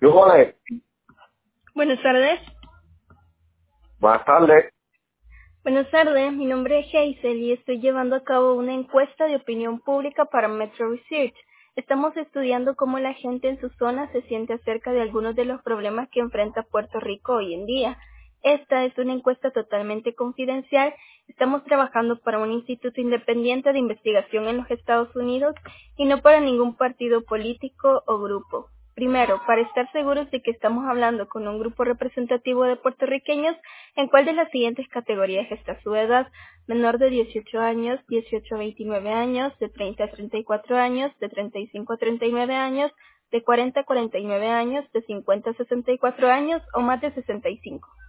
Yo, vale, Buenas tardes. buenas tardes. Buenas tardes, mi nombre es Hazel y estoy llevando a cabo una encuesta de opinión pública para Metro Research. Estamos estudiando cómo la gente en su zona se siente acerca de algunos de los problemas que enfrenta Puerto Rico hoy en día. Esta es una encuesta totalmente confidencial. Estamos trabajando para un instituto independiente de investigación en los Estados Unidos y no para ningún partido político o grupo. Primero, para estar seguros de que estamos hablando con un grupo representativo de puertorriqueños, ¿en cuál de las siguientes categorías está su edad? Menor de 18 años, 18 a 29 años, de 30 a 34 años, de 35 a 39 años, de 40 a 49 años, de 50 a 64 años o más de 65.